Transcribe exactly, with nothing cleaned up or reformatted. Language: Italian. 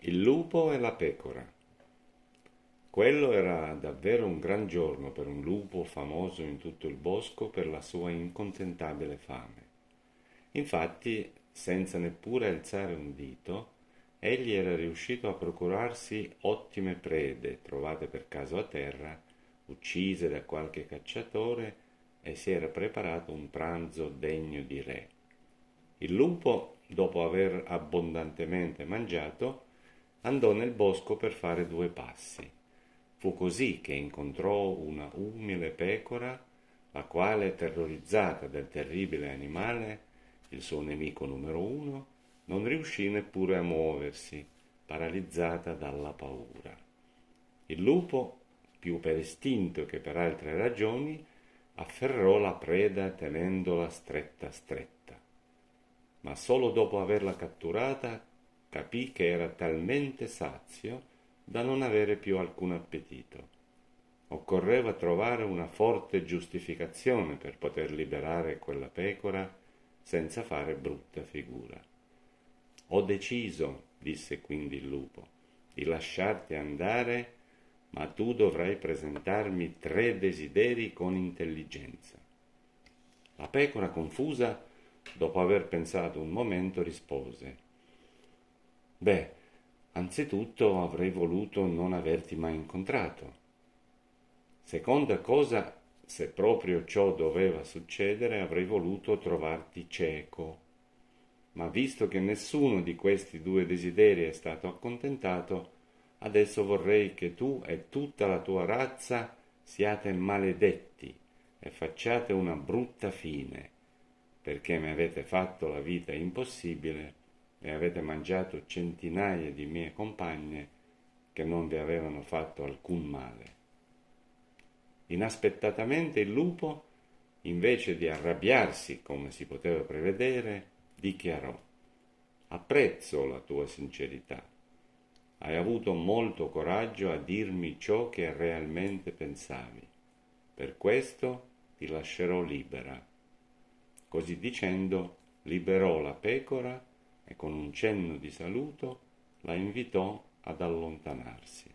Il lupo e la pecora. Quello era davvero un gran giorno per un lupo famoso in tutto il bosco per la sua incontentabile fame. Infatti, senza neppure alzare un dito, egli era riuscito a procurarsi ottime prede trovate per caso a terra, uccise da qualche cacciatore, e si era preparato un pranzo degno di re. Il lupo, dopo aver abbondantemente mangiato, andò nel bosco per fare due passi. Fu così che incontrò una umile pecora, la quale, terrorizzata del terribile animale, il suo nemico numero uno, non riuscì neppure a muoversi, paralizzata dalla paura. Il lupo, più per istinto che per altre ragioni, afferrò la preda tenendola stretta stretta, ma solo dopo averla catturata capì che era talmente sazio da non avere più alcun appetito. Occorreva trovare una forte giustificazione per poter liberare quella pecora senza fare brutta figura. Ho deciso, disse quindi il lupo, di lasciarti andare, ma tu dovrai presentarmi tre desideri con intelligenza. La pecora, confusa, dopo aver pensato un momento, rispose: Beh, anzitutto avrei voluto non averti mai incontrato. Seconda cosa, se proprio ciò doveva succedere, avrei voluto trovarti cieco. Ma visto che nessuno di questi due desideri è stato accontentato, adesso vorrei che tu e tutta la tua razza siate maledetti e facciate una brutta fine, perché mi avete fatto la vita impossibile e avete mangiato centinaia di mie compagne che non vi avevano fatto alcun male. Inaspettatamente il lupo, invece di arrabbiarsi come si poteva prevedere, dichiarò: Apprezzo la tua sincerità. Hai avuto molto coraggio a dirmi ciò che realmente pensavi. Per questo ti lascerò libera. Così dicendo, liberò la pecora e con un cenno di saluto la invitò ad allontanarsi.